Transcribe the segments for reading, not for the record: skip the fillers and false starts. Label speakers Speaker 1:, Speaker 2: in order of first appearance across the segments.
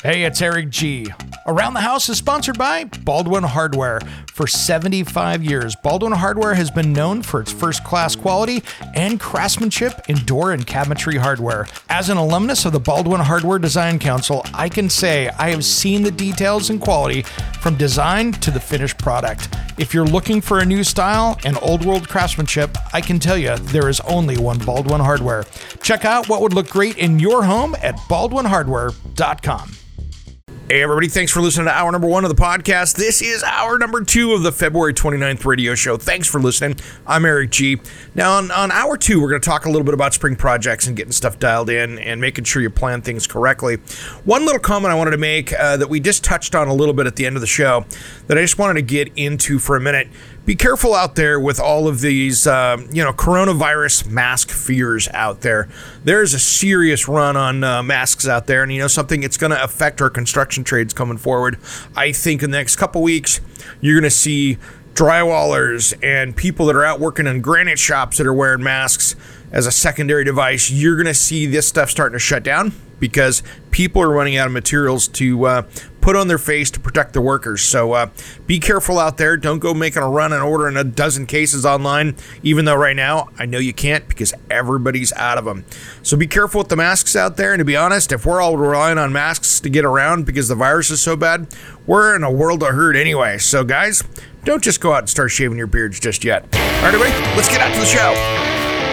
Speaker 1: Hey, it's Eric G. Around the House is sponsored by Baldwin Hardware. For 75 years, Baldwin Hardware has been known for its first-class quality and craftsmanship in door and cabinetry hardware. As an alumnus of the Baldwin Hardware Design Council, I can say I have seen the details and quality from design to the finished product. If you're looking for a new style and old-world craftsmanship, I can tell you there is only one Baldwin Hardware. Check out what would look great in your home at baldwinhardware.com.
Speaker 2: Hey everybody, thanks for listening to hour number 1 of the podcast. This is hour number 2 of the February 29th radio show. Thanks for listening. I'm Eric G. Now on hour 2, we're going to talk a little bit about spring projects and getting stuff dialed in and making sure you plan things correctly. One little comment I wanted to make that we just touched on a little bit at the end of the show that I just wanted to get into for a minute. Be careful out there with all of these, coronavirus mask fears out there. There's a serious run on masks out there, and you know something, it's going to affect our construction trades coming forward. I think in the next couple weeks, you're going to see drywallers and people that are out working in granite shops that are wearing masks as a secondary device. You're going to see this stuff starting to shut down because people are running out of materials to put on their face to protect the workers. So be careful out there. Don't go making a run and ordering a dozen cases online, even though right now I know you can't because everybody's out of them. So be careful with the masks out there. And to be honest, if we're all relying on masks to get around because the virus is so bad, we're in a world of hurt anyway. So guys, don't just go out and start shaving your beards just yet. All right, everybody, let's get out to the show.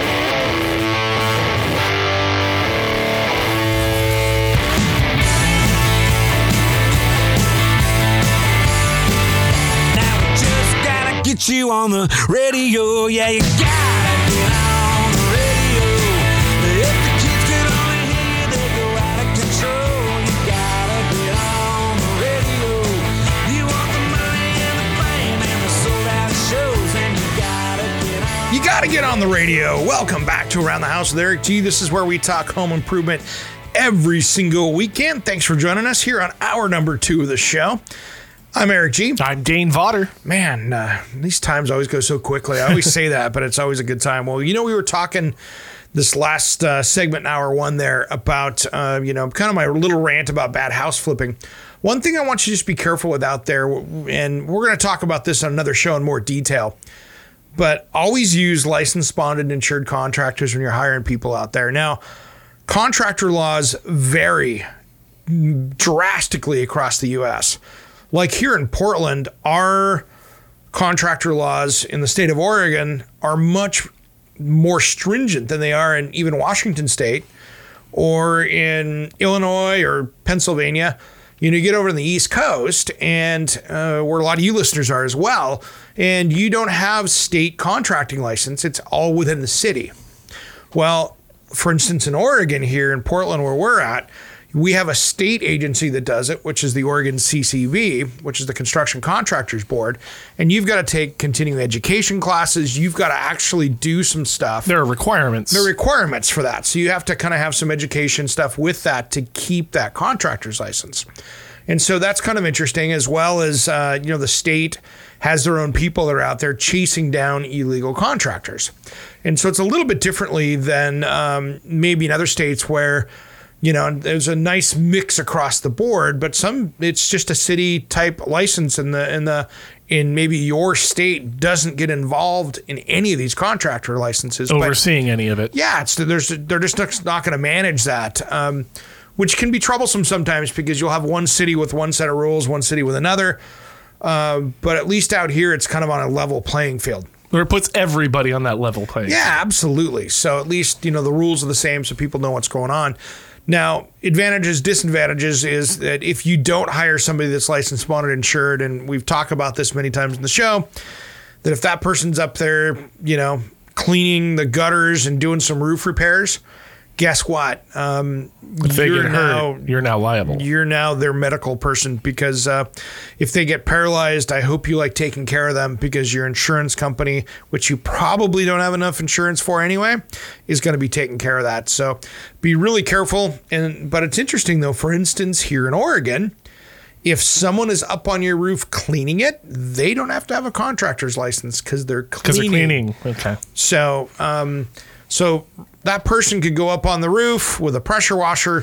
Speaker 3: Get you on the radio, yeah, you gotta get on the radio. If the kids can only hear, they go out of control. You gotta get on the radio. You want the money and the fame and the sold out shows, and you gotta get on.
Speaker 2: You gotta get on the radio. Welcome back to Around the House with Eric G. This is where we talk home improvement every single weekend. Thanks for joining us here on hour number 2 of the show. I'm Eric G.
Speaker 1: I'm Dane Vodder.
Speaker 2: Man, these times always go so quickly. I always say that, but it's always a good time. Well, you know, we were talking this last segment in hour 1 there about, kind of my little rant about bad house flipping. One thing I want you to just be careful with out there, and we're going to talk about this on another show in more detail, but always use licensed, bonded, insured contractors when you're hiring people out there. Now, contractor laws vary drastically across the U.S., Like here in Portland, our contractor laws in the state of Oregon are much more stringent than they are in even Washington State or in Illinois or Pennsylvania. You know, you get over to the East Coast, and where a lot of you listeners are as well, and you don't have state contracting license. It's all within the city. Well, for instance, in Oregon here in Portland where we're at, we have a state agency that does it, which is the Oregon CCV, which is the Construction Contractors Board. And you've got to take continuing education classes. You've got to actually do some stuff.
Speaker 1: There are requirements.
Speaker 2: There are requirements for that. So you have to kind of have some education stuff with that to keep that contractor's license. And so that's kind of interesting, as well as, the state has their own people that are out there chasing down illegal contractors. And so it's a little bit differently than maybe in other states where there's a nice mix across the board, but it's just a city type license in maybe your state doesn't get involved in any of these contractor licenses.
Speaker 1: Overseeing any of it.
Speaker 2: Yeah, they're just not going to manage that, which can be troublesome sometimes because you'll have one city with one set of rules, one city with another. But at least out here, it's kind of on a level playing field.
Speaker 1: Or it puts everybody on that level playing field.
Speaker 2: Yeah, absolutely. So at least, the rules are the same so people know what's going on. Now, advantages, disadvantages is that if you don't hire somebody that's licensed, bonded, insured, and we've talked about this many times in the show, that if that person's up there, cleaning the gutters and doing some roof repairs, guess what?
Speaker 1: If they get hurt, you're now liable.
Speaker 2: You're now their medical person because if they get paralyzed, I hope you like taking care of them because your insurance company, which you probably don't have enough insurance for anyway, is going to be taking care of that. So be really careful. But it's interesting, though, for instance, here in Oregon, if someone is up on your roof cleaning it, they don't have to have a contractor's license because they're cleaning.
Speaker 1: Okay.
Speaker 2: So that person could go up on the roof with a pressure washer,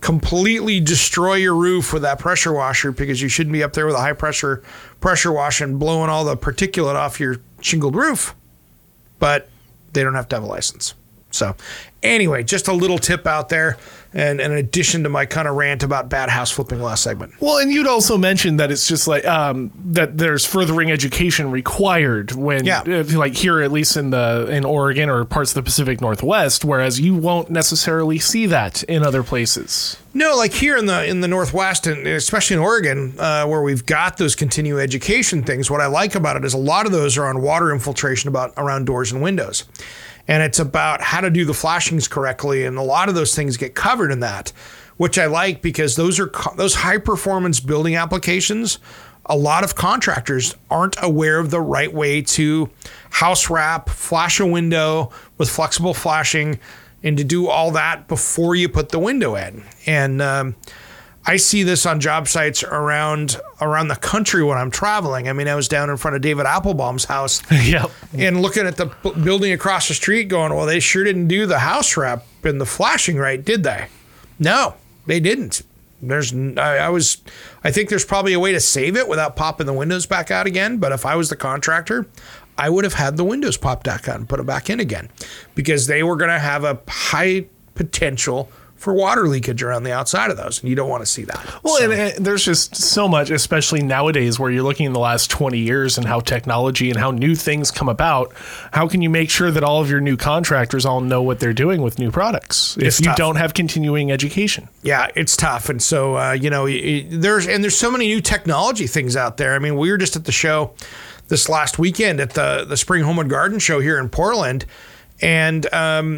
Speaker 1: completely destroy your roof with that pressure washer, because you shouldn't be up there with a high pressure wash and blowing all the particulate off your shingled roof. But they don't have to have a license. So anyway, just a little tip out there, and in addition to my kind of rant about bad house flipping last segment.
Speaker 4: Well, and you'd also mentioned that it's just like that there's furthering education required when, like here, at least in Oregon or parts of the Pacific Northwest, whereas you won't necessarily see that in other places.
Speaker 1: No, like here in the Northwest, and especially in Oregon, where we've got those continuing education things, what I like about it is a lot of those are on water infiltration around doors and windows. And it's about how to do the flashings correctly. And a lot of those things get covered in that, which I like, because those high performance building applications, a lot of contractors aren't aware of the right way to house wrap, flash a window with flexible flashing, and to do all that before you put the window in. And I see this on job sites around the country when I'm traveling. I mean, I was down in front of David Applebaum's house and looking at the building across the street going, well, they sure didn't do the house wrap and the flashing right, did they? No, they didn't. I think there's probably a way to save it without popping the windows back out again. But if I was the contractor, I would have had the windows popped back out and put them back in again, because they were going to have a high potential for water leakage around the outside of those, and you don't want to see that.
Speaker 4: Well, and there's just so much, especially nowadays, where you're looking in the last 20 years and how technology and how new things come about. How can you make sure that all of your new contractors all know what they're doing with new products if you don't have continuing education?
Speaker 1: Yeah, it's tough. And so, there's so many new technology things out there. I mean, we were just at the show this last weekend at the Spring Home and Garden Show here in Portland. And,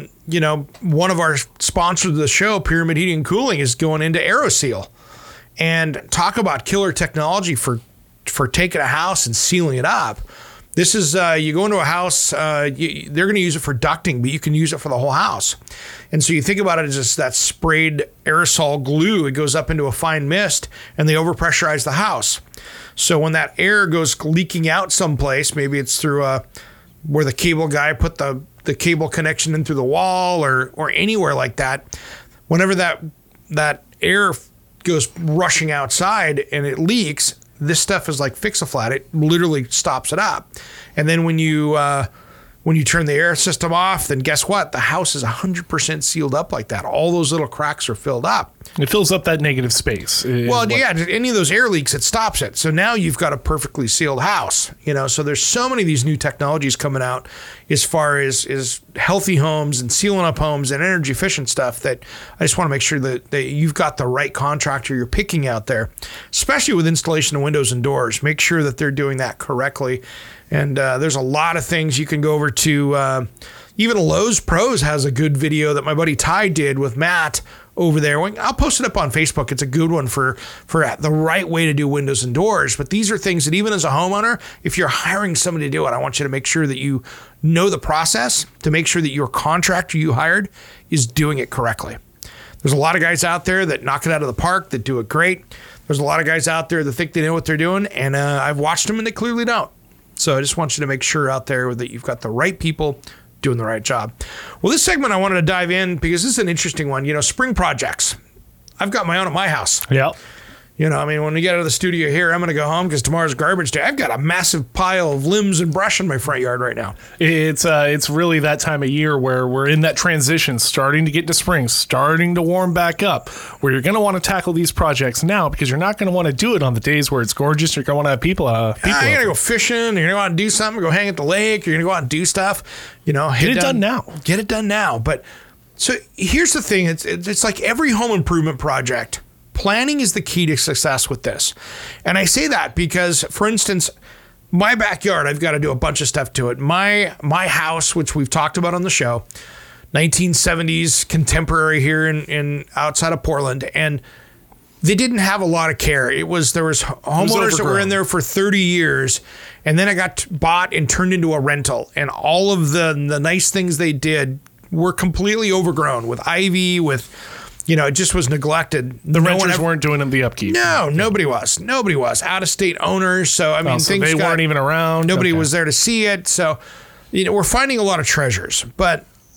Speaker 1: one of our sponsors of the show, Pyramid Heating and Cooling, is going into AeroSeal. And talk about killer technology for taking a house and sealing it up. This is, you go into a house, they're going to use it for ducting, but you can use it for the whole house. And so you think about it as just that sprayed aerosol glue. It goes up into a fine mist, and they overpressurize the house. So when that air goes leaking out someplace, maybe it's through where the cable guy put the cable connection in through the wall or anywhere like that, whenever that air goes rushing outside and it leaks, this stuff is like Fix-A-Flat. It literally stops it up. And then when you turn the air system off, then guess what? The house is 100% sealed up like that. All those little cracks are filled up.
Speaker 4: It fills up that negative space.
Speaker 1: Well, any of those air leaks, it stops it. So now you've got a perfectly sealed house. So there's so many of these new technologies coming out as far as healthy homes and sealing up homes and energy efficient stuff, that I just want to make sure that you've got the right contractor you're picking out there, especially with installation of windows and doors. Make sure that they're doing that correctly. And there's a lot of things you can go over to. Even Lowe's Pros has a good video that my buddy Ty did with Matt over there. I'll post it up on Facebook. It's a good one for the right way to do windows and doors. But these are things that even as a homeowner, if you're hiring somebody to do it, I want you to make sure that you know the process, to make sure that your contractor you hired is doing it correctly. There's a lot of guys out there that knock it out of the park, that do it great. There's a lot of guys out there that think they know what they're doing, and I've watched them and they clearly don't. So I just want you to make sure out there that you've got the right people doing the right job. Well, this segment I wanted to dive in because this is an interesting one. Spring projects. I've got my own at my house.
Speaker 4: Yeah.
Speaker 1: When we get out of the studio here, I'm going to go home because tomorrow's garbage day. I've got a massive pile of limbs and brush in my front yard right now.
Speaker 4: It's really that time of year where we're in that transition, starting to get to spring, starting to warm back up, where you're going to want to tackle these projects now, because you're not going to want to do it on the days where it's gorgeous. You're going to want to have people. You're
Speaker 1: going to go fishing. You're going to go out and do something. Go hang at the lake. You're going to go out and do stuff. Get
Speaker 4: it done now.
Speaker 1: Get it done now. But so here's the thing. It's like every home improvement project. Planning is the key to success with this. And I say that because, for instance, my backyard, I've got to do a bunch of stuff to it. My house, which we've talked about on the show, 1970s contemporary here in outside of Portland, and they didn't have a lot of care. There was homeowners that were in there for 30 years, and then it got bought and turned into a rental. And all of the nice things they did were completely overgrown with ivy, it just was neglected.
Speaker 4: The renters weren't doing them the upkeep.
Speaker 1: No, nobody was. Out-of-state owners. So, things
Speaker 4: weren't even around.
Speaker 1: Nobody was there to see it. So, we're finding a lot of treasures. But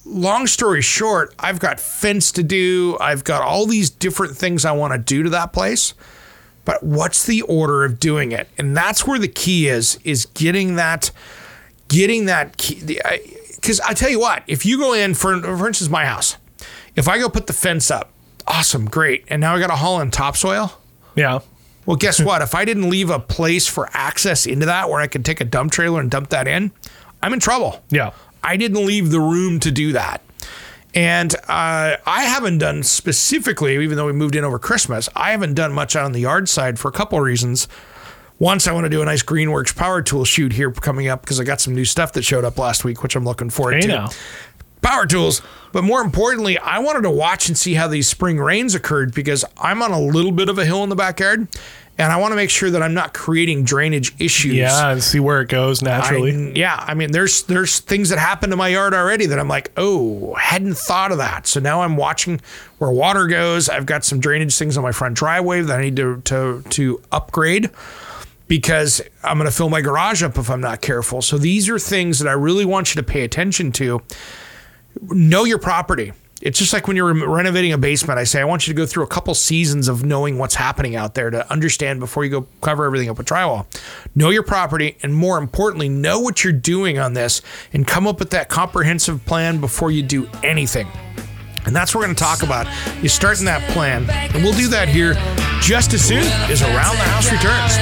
Speaker 1: long story short, I've got fence to do. I've got all these different things I want to do to that place. But what's the order of doing it? And that's where the key is getting that key. Because I tell you what, if you go in, for instance, my house, if I go put the fence up, awesome, great. And now I got to haul in topsoil.
Speaker 4: Yeah.
Speaker 1: Well, guess what? If I didn't leave a place for access into that where I could take a dump trailer and dump that in, I'm in trouble.
Speaker 4: Yeah.
Speaker 1: I didn't leave the room to do that. And I haven't done specifically, even though we moved in over Christmas, I haven't done much out on the yard side for a couple of reasons. Once, I want to do a nice Greenworks power tool shoot here coming up because I got some new stuff that showed up last week, which I'm looking forward to.
Speaker 4: Now.
Speaker 1: Power tools. But more importantly, I wanted to watch and see how these spring rains occurred because I'm on a little bit of a hill in the backyard. And I want to make sure that I'm not creating drainage issues.
Speaker 4: Yeah, and see where it goes naturally.
Speaker 1: I mean, there's things that happen to my yard already that I'm like, oh, hadn't thought of that. So now I'm watching where water goes. I've got some drainage things on my front driveway that I need to upgrade because I'm going to fill my garage up if I'm not careful. So these are things that I really want you to pay attention to. Know your property. It's just like when you're renovating a basement. I say, I want you to go through a couple seasons of knowing what's happening out there to understand before you go cover everything up with drywall. Know your property, and more importantly, know what you're doing on this and come up with that comprehensive plan before you do anything. And that's what we're going to talk about. You start in that plan, and we'll do that here just as soon as Around the House returns.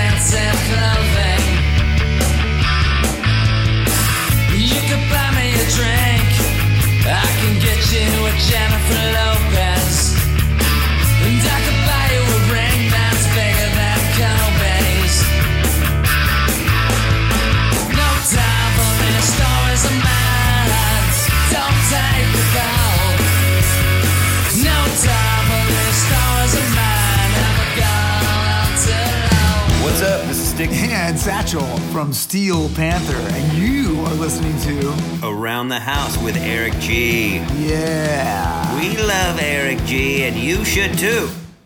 Speaker 5: You can buy me a drink. I can get you a Jennifer Lopez, and I can buy you a ring that's bigger than Kobe's. No time for many stories of mine. Don't take the call. No time for many stories of mine. Never gone on too long.
Speaker 6: What's up? This is Stick
Speaker 7: And Satchel from Steel Panther, and you are listening to
Speaker 6: Around the House with Eric G.
Speaker 7: Yeah.
Speaker 6: We love Eric G, and you should too.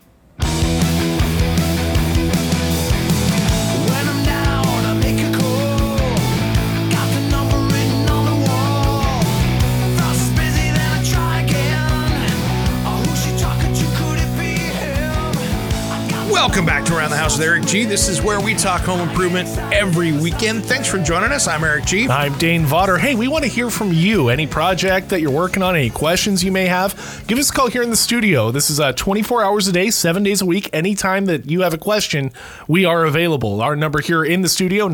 Speaker 5: When I'm down, I make a call. Got the number written on the wall. Frost is busy, then I try again. Oh, who's she talking to? Could it be him?
Speaker 1: Welcome back to Around the House with Eric G. This is where we talk home improvement every weekend. Thanks for joining us. I'm Eric G.
Speaker 4: I'm Dane Vaughter. Hey, we want to hear from you. Any project that you're working on, any questions you may have, give us a call here in the studio. This is 24 hours a day, 7 days a week. Anytime that you have a question, we are available. Our number here in the studio,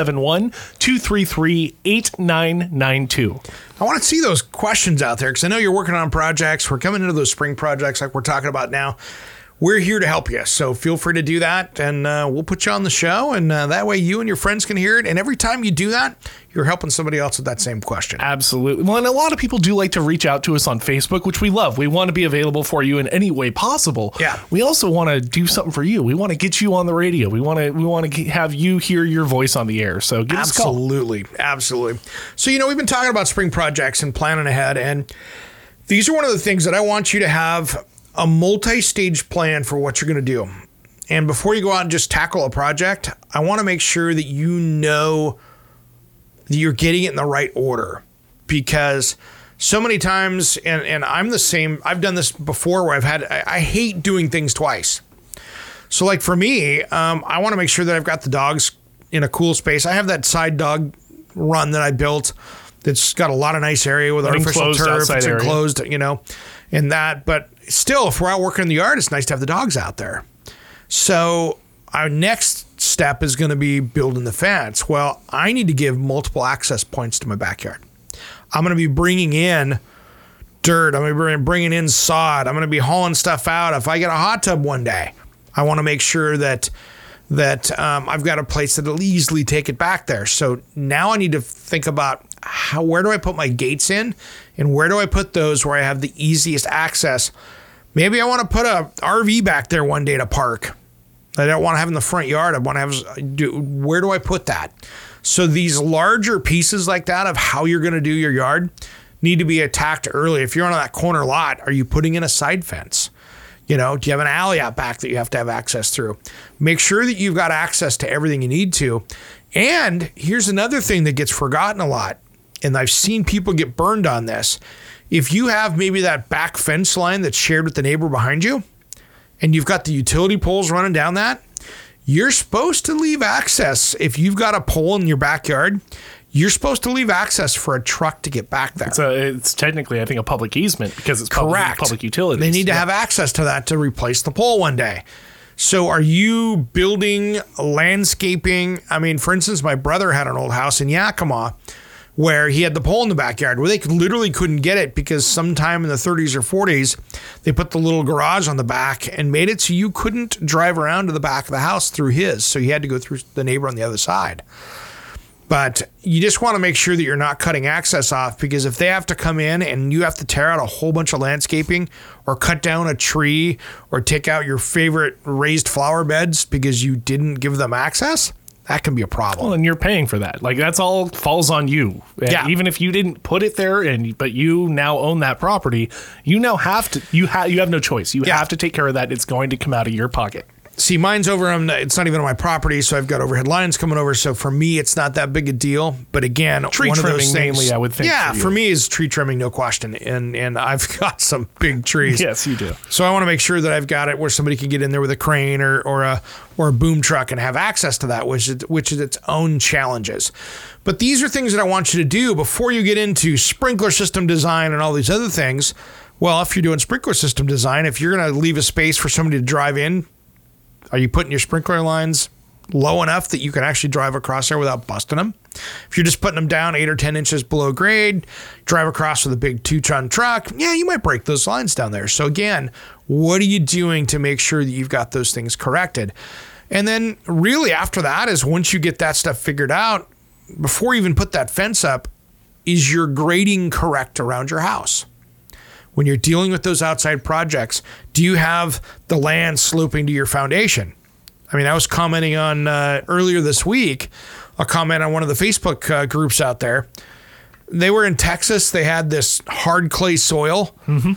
Speaker 4: 971-233-8992.
Speaker 1: I want to see those questions out there because I know you're working on projects. We're coming into those spring projects like we're talking about now. We're here to help you, so feel free to do that, and we'll put you on the show, and that way you and your friends can hear it, and every time you do that, you're helping somebody else with that same question.
Speaker 4: Absolutely. Well, and a lot of people do like to reach out to us on Facebook, which we love. We want to be available for you in any way possible.
Speaker 1: Yeah.
Speaker 4: We also want to do something for you. We want to get you on the radio. We want to have you hear your voice on the air. So give us a call.
Speaker 1: Absolutely. So, we've been talking about spring projects and planning ahead, and these are one of the things that I want you to have a multi-stage plan for what you're going to do. And before you go out and just tackle a project, I want to make sure that you know that you're getting it in the right order, because so many times, and I'm the same, I've done this before where I hate doing things twice. So like for me, I want to make sure that I've got the dogs in a cool space. I have that side dog run that I built that's got a lot of nice area with artificial turf. It's enclosed, and that, but still, if we're out working in the yard, it's nice to have the dogs out there. So our next step is going to be building the fence. Well, I need to give multiple access points to my backyard. I'm going to be bringing in dirt. I'm going to be bringing in sod. I'm going to be hauling stuff out. If I get a hot tub one day, I want to make sure that I've got a place that'll easily take it back there. So now I need to think about where do I put my gates in, and where do I put those where I have the easiest access. Maybe I want to put a RV back there one day to park. I don't want to have in the front yard. I want to have, where do I put that? So these larger pieces like that of how you're going to do your yard need to be attacked early. If you're on that corner lot, are you putting in a side fence? Do you have an alley out back that you have to have access through? Make sure that you've got access to everything you need to. And here's another thing that gets forgotten a lot. and I've seen people get burned on this. If you have maybe that back fence line that's shared with the neighbor behind you, and you've got the utility poles running down that, you're supposed to leave access. If you've got a pole in your backyard, you're supposed to leave access for a truck to get back there.
Speaker 4: It's technically, I think, a public easement because it's
Speaker 1: Correct.
Speaker 4: public utilities.
Speaker 1: They need to have access to that to replace the pole one day. So are you building landscaping? I mean, for instance, my brother had an old house in Yakima where he had the pole in the backyard where they literally couldn't get it because sometime in the 30s or 40s, they put the little garage on the back and made it so you couldn't drive around to the back of the house through his. So you had to go through the neighbor on the other side. But you just want to make sure that you're not cutting access off, because if they have to come in and you have to tear out a whole bunch of landscaping or cut down a tree or take out your favorite raised flower beds because you didn't give them access, that can be a problem.
Speaker 4: Well, and you're paying for that. Like, that's all falls on you. And
Speaker 1: Yeah.
Speaker 4: even if you didn't put it there, but you now own that property, you now have to. You have no choice. You
Speaker 1: Yeah.
Speaker 4: have to take care of that. It's going to come out of your pocket.
Speaker 1: See, mine's over. It's not even on my property, so I've got overhead lines coming over. So for me, it's not that big a deal. But again,
Speaker 4: Tree
Speaker 1: one of those
Speaker 4: trimming
Speaker 1: things,
Speaker 4: mainly, I would think,
Speaker 1: Yeah,
Speaker 4: for you.
Speaker 1: for me is tree trimming, no question. And I've got some big trees.
Speaker 4: Yes, you do.
Speaker 1: So I want to make sure that I've got it where somebody can get in there with a crane or a boom truck and have access to that, which is its own challenges. But these are things that I want you to do before you get into sprinkler system design and all these other things. Well, if you're doing sprinkler system design, if you're going to leave a space for somebody to drive in, are you putting your sprinkler lines low enough that you can actually drive across there without busting them? If you're just putting them down 8 or 10 inches below grade, drive across with a big 2-ton truck, yeah, you might break those lines down there. So again, what are you doing to make sure that you've got those things corrected? And then really after that is once you get that stuff figured out, before you even put that fence up, is your grading correct around your house? When you're dealing with those outside projects, do you have the land sloping to your foundation? I mean, I was commenting on earlier this week, a comment on one of the Facebook groups out there. They were in Texas. They had this hard clay soil,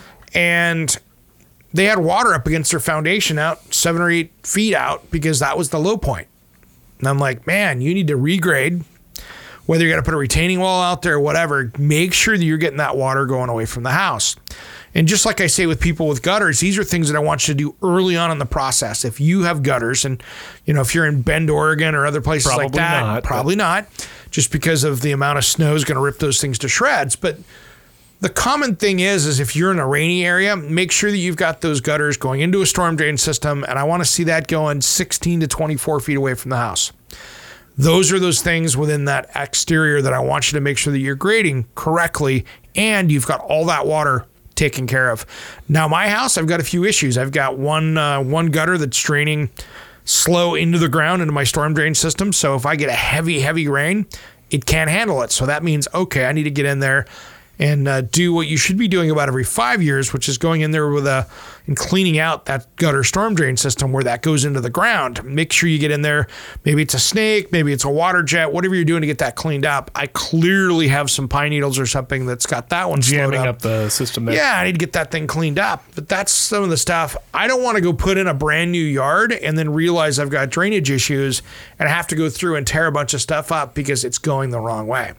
Speaker 1: and they had water up against their foundation out 7 or 8 feet out because that was the low point. And I'm like, man, you need to regrade. Whether you're going to put a retaining wall out there or whatever, make sure that you're getting that water going away from the house. And just like I say with people with gutters, these are things that I want you to do early on in the process. If you have gutters and, if you're in Bend, Oregon or other places like that, probably not, just because of the amount of snow is going to rip those things to shreds. But the common thing is if you're in a rainy area, make sure that you've got those gutters going into a storm drain system. And I want to see that going 16 to 24 feet away from the house. Those are those things within that exterior that I want you to make sure that you're grading correctly and you've got all that water taken care of. Now, my house, I've got a few issues. I've got one gutter that's draining slow into the ground into my storm drain system. So if I get a heavy rain, it can't handle it. So that means, okay, I need to get in there and do what you should be doing about every 5 years, which is going in there and cleaning out that gutter storm drain system where that goes into the ground. Make sure you get in there. Maybe it's a snake, maybe it's a water jet, whatever you're doing to get that cleaned up. I clearly have some pine needles or something that's got that one slowed
Speaker 4: Jamming up the system there.
Speaker 1: Yeah, I need to get that thing cleaned up. But that's some of the stuff. I don't want to go put in a brand new yard and then realize I've got drainage issues and I have to go through and tear a bunch of stuff up because it's going the wrong way.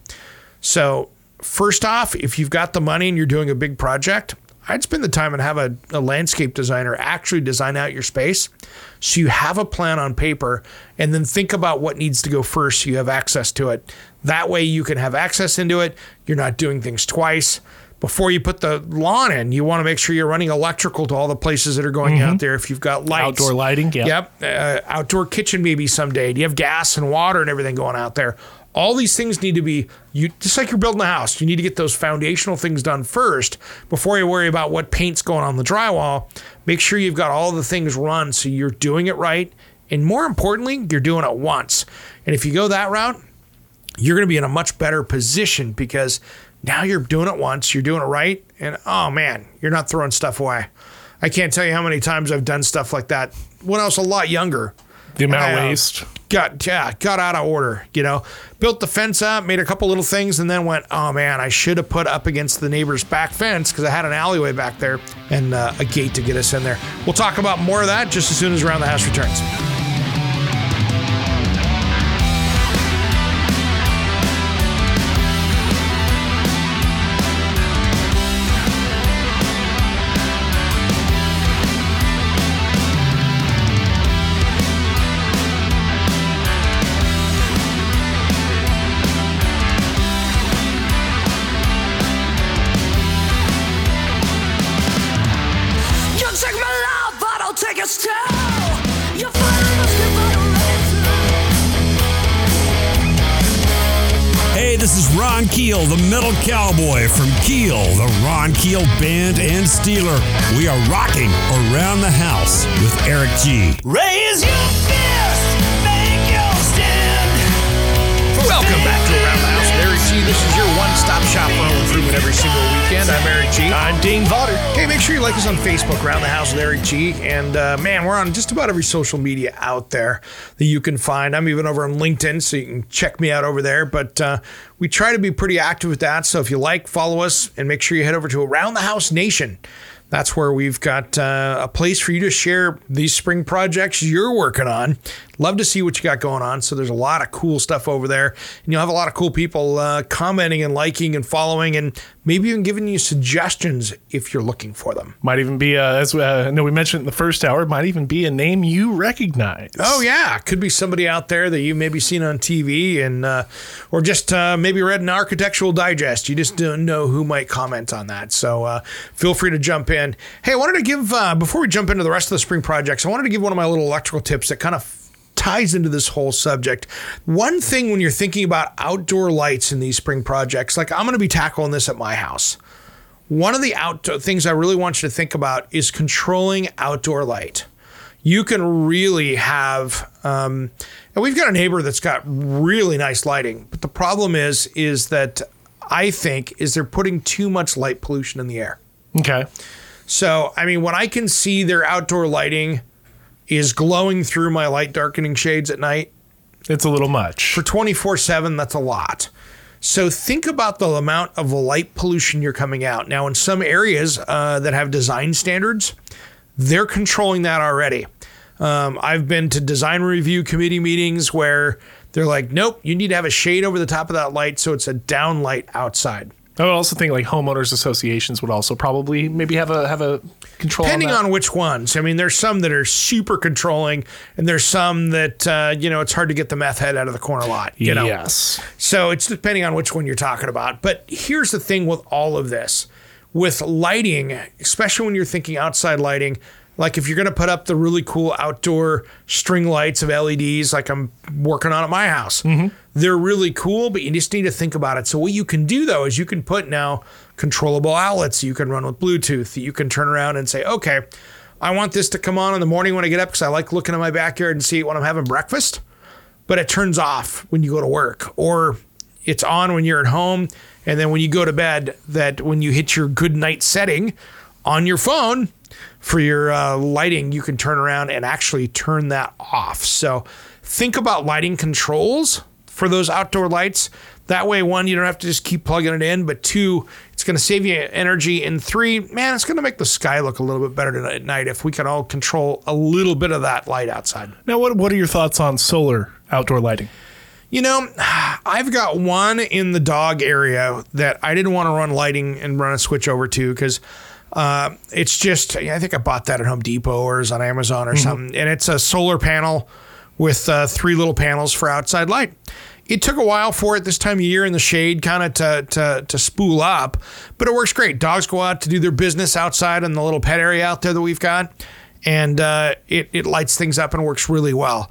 Speaker 1: So first off, if you've got the money and you're doing a big project, I'd spend the time and have a landscape designer actually design out your space so you have a plan on paper and then think about what needs to go first so you have access to it. That way you can have access into it. You're not doing things twice. Before you put the lawn in, you want to make sure you're running electrical to all the places that are going out there. If you've got lights.
Speaker 4: Outdoor lighting, yeah.
Speaker 1: Yep. Outdoor kitchen maybe someday. Do you have gas and water and everything going out there? All these things need to be, just like you're building a house, you need to get those foundational things done first before you worry about what paint's going on the drywall. Make sure you've got all the things run so you're doing it right. And more importantly, you're doing it once. And if you go that route, you're going to be in a much better position because now you're doing it once, you're doing it right. And oh man, you're not throwing stuff away. I can't tell you how many times I've done stuff like that when I was a lot younger.
Speaker 4: The amount of waste.
Speaker 1: Got out of order, built the fence up, made a couple little things, and then went, oh man, I should have put up against the neighbor's back fence because I had an alleyway back there and a gate to get us in there. We'll talk about more of that just as soon as Around the House returns.
Speaker 3: Hey, this is Ron Keel, the Metal Cowboy from Keel, the Ron Keel Band and Steeler. We are rocking Around the House with Eric G.
Speaker 5: Raise your fist, make your stand.
Speaker 2: Welcome back to Around the House with Eric G. This is your one-stop shop for home improvement every single weekend. I'm Eric G.
Speaker 4: I'm Dane Vodder.
Speaker 2: Hey, make sure you like us on Facebook, Around the House with Eric G. And man, we're on just about every social media out there that you can find. I'm even over on LinkedIn, so you can check me out over there. But we try to be pretty active with that. So if you like, follow us and make sure you head over to Around the House Nation. That's where we've got a place for you to share these spring projects you're working on. Love to see what you got going on. So there's a lot of cool stuff over there. And you'll have a lot of cool people commenting and liking and following and maybe even giving you suggestions if you're looking for them.
Speaker 4: Might even be, as I know we mentioned in the first hour, might even be a name you recognize.
Speaker 2: Oh, yeah. Could be somebody out there that you maybe seen on TV and or just maybe read an Architectural Digest. You just don't know who might comment on that. So feel free to jump in. Hey, I wanted to give, before we jump into the rest of the spring projects, I wanted to give one of my little electrical tips that kind of ties into this whole subject. One thing when you're thinking about outdoor lights in these spring projects, like I'm going to be tackling this at my house. One of the outdoor things I really want you to think about is controlling outdoor light. You can really have, and we've got a neighbor that's got really nice lighting, but the problem is that I think is they're putting too much light pollution in the air.
Speaker 4: Okay.
Speaker 2: So, I mean, when I can see their outdoor lighting is glowing through my light darkening shades at night,
Speaker 4: It's a little much.
Speaker 2: for 24/7, that's a lot. So think about the amount of light pollution you're coming out. Now, in some areas that have design standards, they're controlling that already. I've been to design review committee meetings where they're like, nope, you need to have a shade over the top of that light so it's a down light outside.
Speaker 4: I would also think like homeowners associations would also probably maybe have a control.
Speaker 2: Depending
Speaker 4: on, that.
Speaker 2: on which ones. I mean, there's some that are super controlling, and there's some that, it's hard to get the meth head out of the corner lot. You know?
Speaker 4: Yes.
Speaker 2: So it's depending on which one you're talking about. But here's the thing with all of this. With lighting, especially when you're thinking outside lighting, like if you're going to put up the really cool outdoor string lights of LEDs like I'm working on at my house, they're really cool, but you just need to think about it. So what you can do, though, is you can put now controllable outlets you can run with Bluetooth. You can turn around and say, okay, I want this to come on in the morning when I get up because I like looking at my backyard and see it when I'm having breakfast, but it turns off when you go to work. Or it's on when you're at home, and then when you go to bed, that when you hit your good night setting on your phone for your lighting, you can turn around and actually turn that off. So think about lighting controls for those outdoor lights. That way, one, you don't have to just keep plugging it in, but two, it's going to save you energy. And three, man, it's going to make the sky look a little bit better at night if we can all control a little bit of that light outside.
Speaker 4: Now, what are your thoughts on solar outdoor lighting?
Speaker 2: You know, I've got one in the dog area that I didn't want to run lighting and run a switch over to because it's just, I think I bought that at Home Depot or is on Amazon or something. And it's a solar panel with 3 little panels for outside light. It took a while for it this time of year in the shade kind of to spool up, but it works great. Dogs go out to do their business outside in the little pet area out there that we've got, and it lights things up and works really well.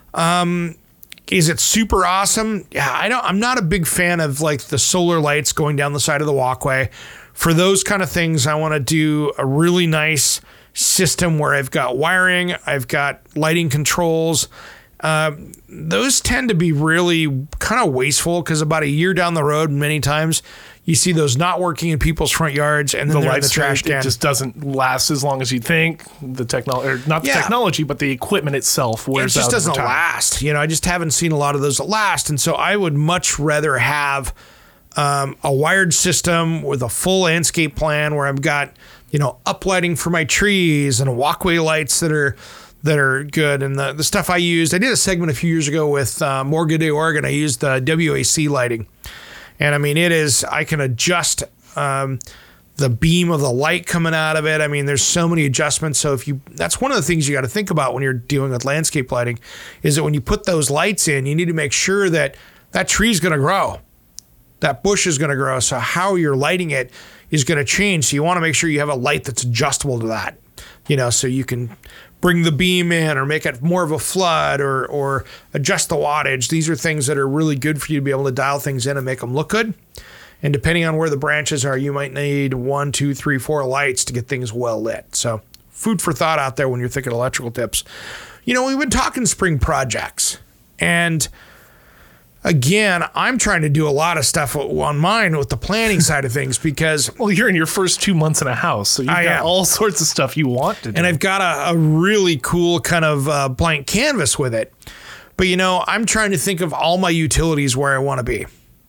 Speaker 2: Is it super awesome? Yeah, I'm not a big fan of like the solar lights going down the side of the walkway. For those kind of things, I want to do a really nice system where I've got wiring, I've got lighting controls. Those tend to be really kind of wasteful because about a year down the road, many times you see those not working in people's front yards, and then they're in the trash can.
Speaker 4: It just doesn't last as long as you'd think. The technology, or not the technology, but the equipment itself wears out.
Speaker 2: It just doesn't last. You know, I just haven't seen a lot of those that last, and so I would much rather have a wired system with a full landscape plan where I've got, uplighting for my trees and walkway lights that are good. And the stuff I used, I did a segment a few years ago with Morgan Day, Oregon. I used the WAC lighting. And I mean, I can adjust the beam of the light coming out of it. I mean, there's so many adjustments. So that's one of the things you got to think about when you're dealing with landscape lighting is that when you put those lights in, you need to make sure that tree is going to grow. That bush is going to grow. So how you're lighting it is going to change. So you want to make sure you have a light that's adjustable to that, so you can bring the beam in or make it more of a flood or adjust the wattage. These are things that are really good for you to be able to dial things in and make them look good. And depending on where the branches are, you might need 1, 2, 3, 4 lights to get things well lit. So food for thought out there when you're thinking electrical tips. We've been talking spring projects. And again, I'm trying to do a lot of stuff on mine with the planning side of things because...
Speaker 4: Well, you're in your first 2 months in a house, so you've got all sorts of stuff you want to do.
Speaker 2: And I've got a really cool kind of blank canvas with it. But, I'm trying to think of all my utilities where I want to be.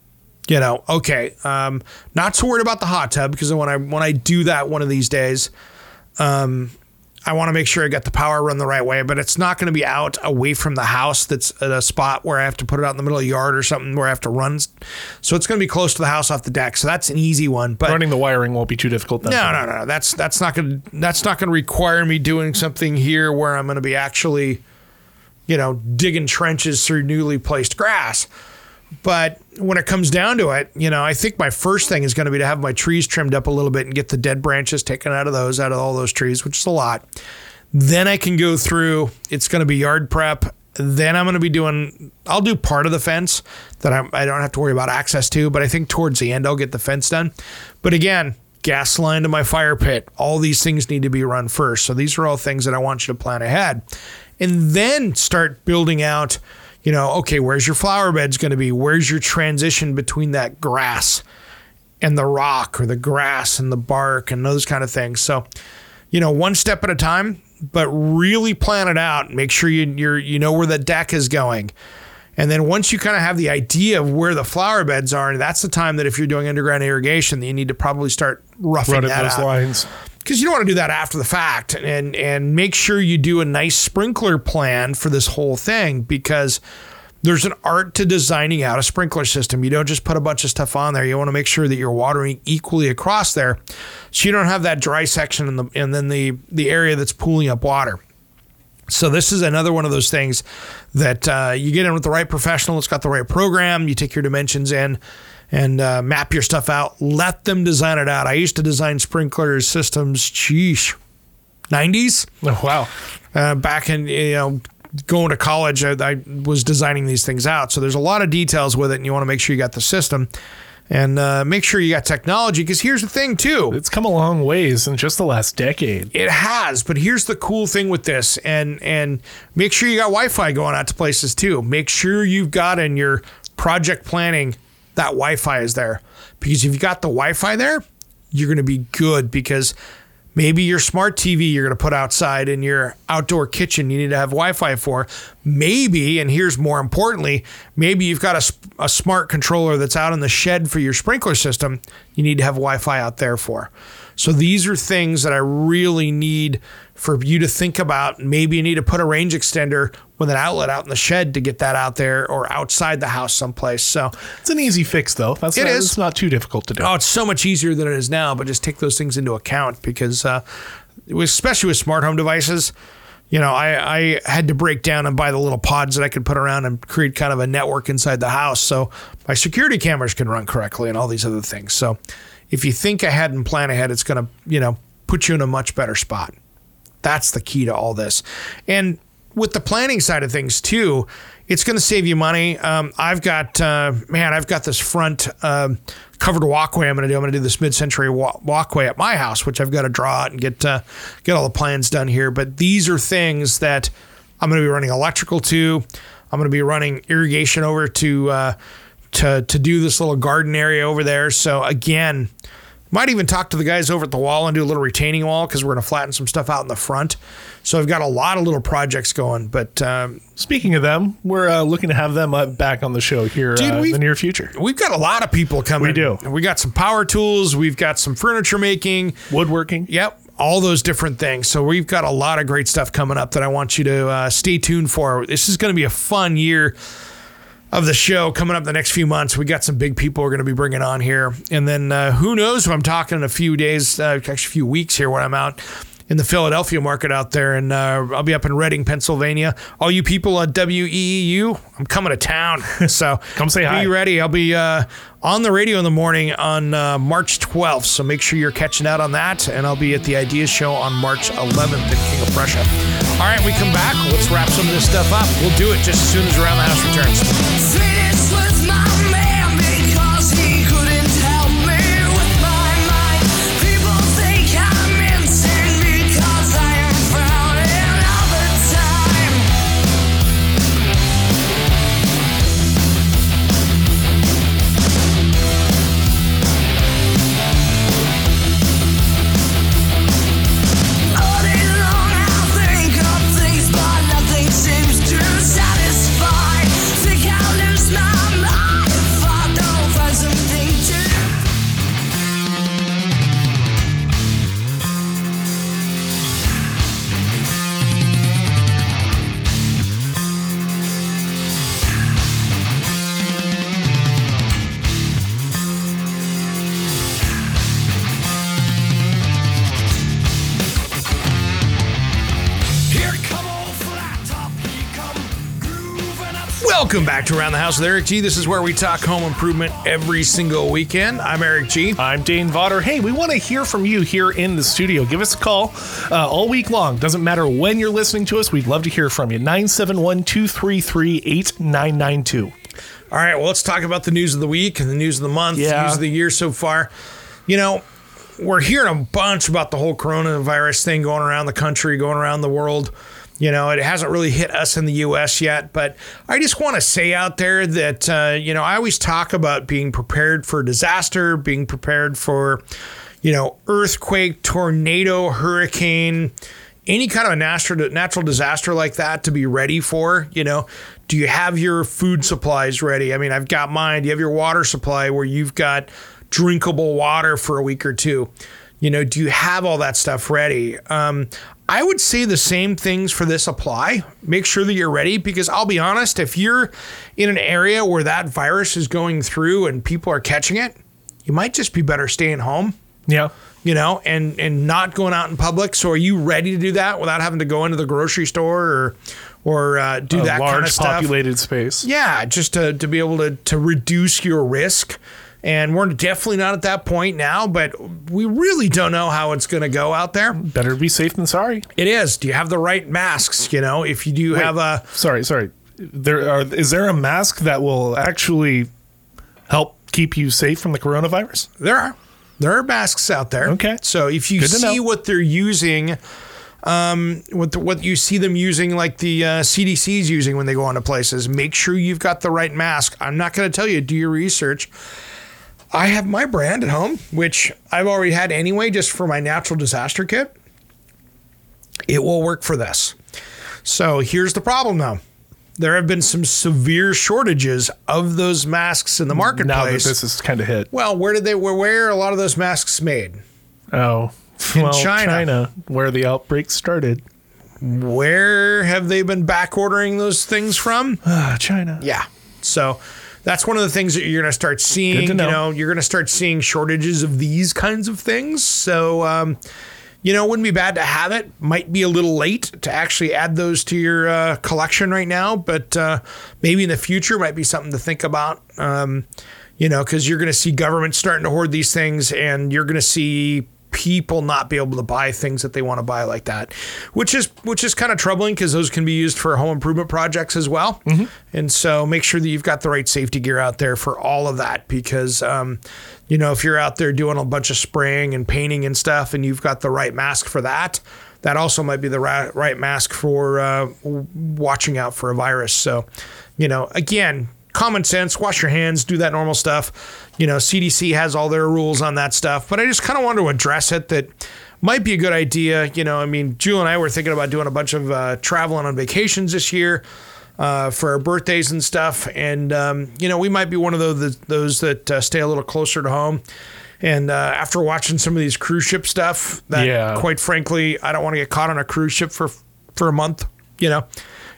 Speaker 2: Not so worried about the hot tub because when I do that one of these days, I want to make sure I got the power run the right way, but it's not going to be out away from the house that's at a spot where I have to put it out in the middle of the yard or something where I have to run. So it's going to be close to the house off the deck. So that's an easy one. But
Speaker 4: running the wiring won't be too difficult.
Speaker 2: No. That's not going to require me doing something here where I'm going to be actually, digging trenches through newly placed grass. But when it comes down to it, I think my first thing is going to be to have my trees trimmed up a little bit and get the dead branches taken out of all those trees, which is a lot. Then I can go through, it's going to be yard prep. Then I'm going to be I'll do part of the fence that I don't have to worry about access to, but I think towards the end I'll get the fence done. But again, gas line to my fire pit, all these things need to be run first. So these are all things that I want you to plan ahead. And then start building out, where's your flower beds going to be? Where's your transition between that grass and the rock or the grass and the bark and those kind of things? So, one step at a time, but really plan it out. Make sure you know where the deck is going. And then once you kind of have the idea of where the flower beds are, and that's the time that if you're doing underground irrigation, that you need to probably start roughing that
Speaker 4: those
Speaker 2: out.
Speaker 4: lines.
Speaker 2: Because you don't want to do that after the fact, and make sure you do a nice sprinkler plan for this whole thing, because there's an art to designing out a sprinkler system. You don't just put a bunch of stuff on there. You want to make sure that you're watering equally across there, so you don't have that dry section and then the area that's pooling up water. So this is another one of those things that you get in with the right professional. It's got the right program. You take your dimensions in and map your stuff out. Let them design it out. I used to design sprinkler systems, 90s.
Speaker 4: Oh, wow.
Speaker 2: Back in, going to college, I was designing these things out. So there's a lot of details with it, and you want to make sure you got the system. And make sure you got technology, because here's the thing, too.
Speaker 4: It's come a long ways in just the last decade.
Speaker 2: It has, but here's the cool thing with this. And make sure you got Wi-Fi going out to places, too. Make sure you've got in your project planning that Wi-Fi is there. Because if you got the Wi-Fi there, you're going to be good, because maybe your smart TV you're going to put outside in your outdoor kitchen you need to have Wi-Fi for. Maybe, and here's more importantly, maybe you've got a smart controller that's out in the shed for your sprinkler system you need to have Wi-Fi out there for. So these are things that I really need for you to think about. Maybe you need to put a range extender with an outlet out in the shed to get that out there, or outside the house someplace. So
Speaker 4: it's an easy fix, though. It's not too difficult to do.
Speaker 2: Oh, it's so much easier than it is now, but just take those things into account, because especially with smart home devices, I had to break down and buy the little pods that I could put around and create kind of a network inside the house so my security cameras can run correctly and all these other things. So if you think ahead and plan ahead, it's going to, put you in a much better spot. That's the key to all this. And with the planning side of things too, it's going to save you money. I've got this front covered walkway I'm going to do. I'm going to do this mid-century walkway at my house, which I've got to draw out and get all the plans done here. But these are things that I'm going to be running electrical to. I'm going to be running irrigation over to do this little garden area over there. So again, might even talk to the guys over at the wall and do a little retaining wall, because we're going to flatten some stuff out in the front. So I've got a lot of little projects going. But
Speaker 4: speaking of them, we're looking to have them back on the show here in the near future.
Speaker 2: We've got a lot of people coming.
Speaker 4: We do.
Speaker 2: We got some power tools. We've got some furniture making.
Speaker 4: Woodworking.
Speaker 2: Yep. All those different things. So we've got a lot of great stuff coming up that I want you to stay tuned for. This is going to be a fun year of the show coming up the next few months. We got some big people we're going to be bringing on here. And then who knows if I'm talking in a few days, actually a few weeks here when I'm out
Speaker 1: in the Philadelphia market out there, and I'll be up in Reading, Pennsylvania. All you people at WEEU, I'm coming to town, so
Speaker 4: Come say hi.
Speaker 1: Be ready. I'll be on the radio in the morning on March 12th, so make sure you're catching out on that, and I'll be at the Ideas Show on March 11th in King of Prussia. All right, we come back. Let's wrap some of this stuff up. We'll do it just as soon as Around the House returns.
Speaker 5: This was my man because he couldn't help me with my mind. People think I'm insane because I am frowning all the time. All day long I think of things, but nothing seems to satisfy. Think I'll lose my mind if I don't find something to do. Here come old flat top, he come grooving up.
Speaker 1: Welcome back to Around the House with Eric G. This is where we talk home improvement every single weekend. I'm Eric G.
Speaker 4: I'm Dane Vodder. Hey, we want to hear from you here in the studio. Give us a call all week long. Doesn't matter when you're listening to us. We'd love to hear from you. 971-233-8992.
Speaker 1: All right, well, let's talk about the news of the week and the news of the month,
Speaker 4: Yeah.
Speaker 1: news of the year so far. You know, we're hearing a bunch about the whole coronavirus thing going around the country, going around the world. You know, it hasn't really hit us in the U.S. yet, but I just want to say out there that, I always talk about being prepared for disaster, being prepared for, earthquake, tornado, hurricane, any kind of a natural disaster like that to be ready for. Do you have your food supplies ready? I mean, I've got mine. Do you have your water supply where you've got drinkable water for a week or two? Do you have all that stuff ready? I would say the same things for this apply. Make sure that you're ready, because I'll be honest, if you're in an area where that virus is going through and people are catching it, you might just be better staying home.
Speaker 4: Yeah.
Speaker 1: And not going out in public. So are you ready to do that without having to go into the grocery store or do that
Speaker 4: large
Speaker 1: kind of stuff?
Speaker 4: populated space.
Speaker 1: Yeah, just to be able to reduce your risk. And we're definitely not at that point now, but we really don't know how it's going to go out there.
Speaker 4: Better be safe than sorry.
Speaker 1: It is. Do you have the right masks? If you do have a...
Speaker 4: Sorry. Is there a mask that will actually help keep you safe from the coronavirus?
Speaker 1: There are masks out there.
Speaker 4: Okay.
Speaker 1: So if you
Speaker 4: Good to
Speaker 1: see
Speaker 4: know.
Speaker 1: what they're using, what you see them using, like the CDC's using when they go onto places, make sure you've got the right mask. I'm not going to tell you, do your research. I have my brand at home, which I've already had anyway, just for my natural disaster kit. It will work for this. So here's the problem, though. There have been some severe shortages of those masks in the marketplace.
Speaker 4: Now that this is kind of hit.
Speaker 1: Well, where are a lot of those masks made?
Speaker 4: Oh.
Speaker 1: In China.
Speaker 4: Where the outbreak started.
Speaker 1: Where have they been back ordering those things from?
Speaker 4: China.
Speaker 1: Yeah. So that's one of the things that you're going to start seeing.
Speaker 4: Good to know.
Speaker 1: You're going to start seeing shortages of these kinds of things. So, it wouldn't be bad to have it. Might be a little late to actually add those to your collection right now, but maybe in the future might be something to think about. Because you're going to see governments starting to hoard these things, and you're going to see people not be able to buy things that they want to buy like that, which is kind of troubling, because those can be used for home improvement projects as well. Mm-hmm. And so make sure that you've got the right safety gear out there for all of that, because if you're out there doing a bunch of spraying and painting and stuff, and you've got the right mask for that, that also might be the right mask for watching out for a virus. So, again, common sense, wash your hands, do that normal stuff. CDC has all their rules on that stuff, but I just kind of wanted to address it. That might be a good idea. Jewel and I were thinking about doing a bunch of traveling on vacations this year for our birthdays and stuff. And, we might be one of those that stay a little closer to home. And after watching some of these cruise ship stuff, that quite frankly, I don't want to get caught on a cruise ship for a month, And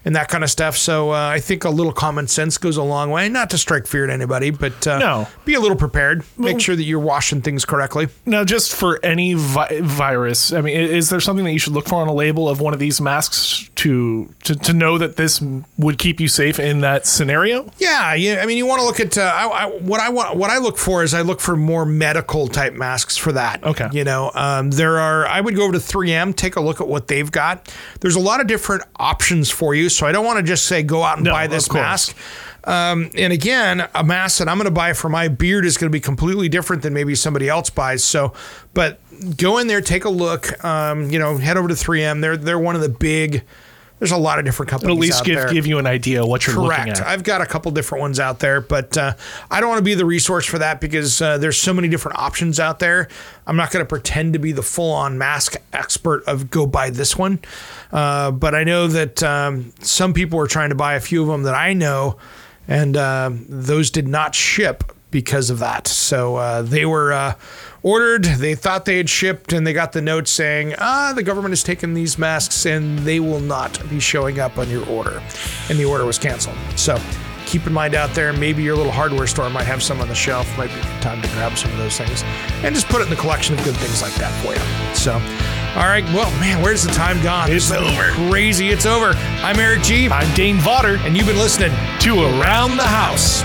Speaker 2: and that kind of stuff. So I think a little common sense goes a long way. Not to strike fear at anybody, but
Speaker 4: No.
Speaker 2: be a little prepared. Make sure that you're washing things correctly.
Speaker 4: Now, just for any virus, I mean, is there something that you should look for on a label of one of these masks to know that this would keep you safe in that scenario?
Speaker 2: Yeah. I mean, you want to look at what I look for is I look for more medical type masks for that.
Speaker 4: Okay.
Speaker 2: I would go over to 3M, take a look at what they've got. There's a lot of different options for you, so I don't want to just say go out and buy this
Speaker 4: of course.
Speaker 2: mask. And again, a mask that I'm going to buy for my beard is going to be completely different than maybe somebody else buys. So, but go in there, take a look. Head over to 3M. They're one of the big. There's a lot of different companies
Speaker 4: At least
Speaker 2: out there.
Speaker 4: give you an idea what you're looking
Speaker 2: Correct.
Speaker 4: at.
Speaker 2: I've got a couple different ones out there, but I don't want to be the resource for that because there's so many different options out there. I'm not going to pretend to be the full-on mask expert of go buy this one. But I know that some people are trying to buy a few of them that I know, and those did not ship because of that. So they were ordered, they thought they had shipped, and they got the note saying, the government has taken these masks and they will not be showing up on your order. And the order was canceled. So keep in mind out there, maybe your little hardware store might have some on the shelf. Might be time to grab some of those things and just put it in the collection of good things like that for you. So, all right, well, man, where's the time gone?
Speaker 4: It's over.
Speaker 2: Crazy, it's over. I'm Eric G.
Speaker 4: I'm Dane Vodder,
Speaker 2: And you've been listening
Speaker 4: to Around the House.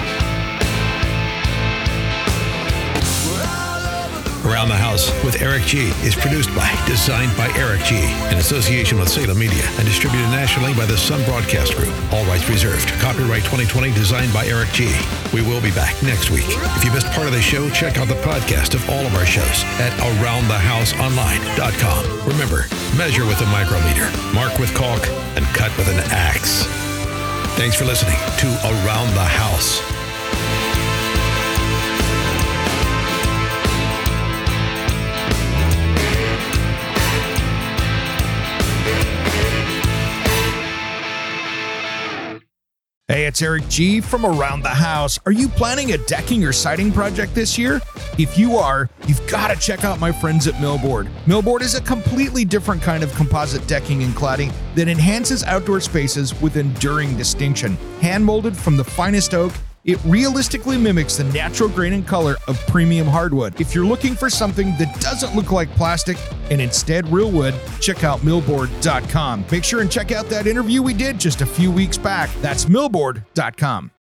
Speaker 8: Around the House with Eric G. is produced by, designed by Eric G. in association with Salem Media and distributed nationally by the Sun Broadcast Group. All rights reserved. Copyright 2020 designed by Eric G. We will be back next week. If you missed part of the show, check out the podcast of all of our shows at AroundTheHouseOnline.com. Remember, measure with a micrometer, mark with caulk, and cut with an axe. Thanks for listening to Around the House.
Speaker 1: Hey, it's Eric G. from Around the House. Are you planning a decking or siding project this year? If you are, you've got to check out my friends at Millboard. Millboard is a completely different kind of composite decking and cladding that enhances outdoor spaces with enduring distinction. Hand-molded from the finest oak, it realistically mimics the natural grain and color of premium hardwood. If you're looking for something that doesn't look like plastic and instead real wood, check out millboard.com. Make sure and check out that interview we did just a few weeks back. That's millboard.com.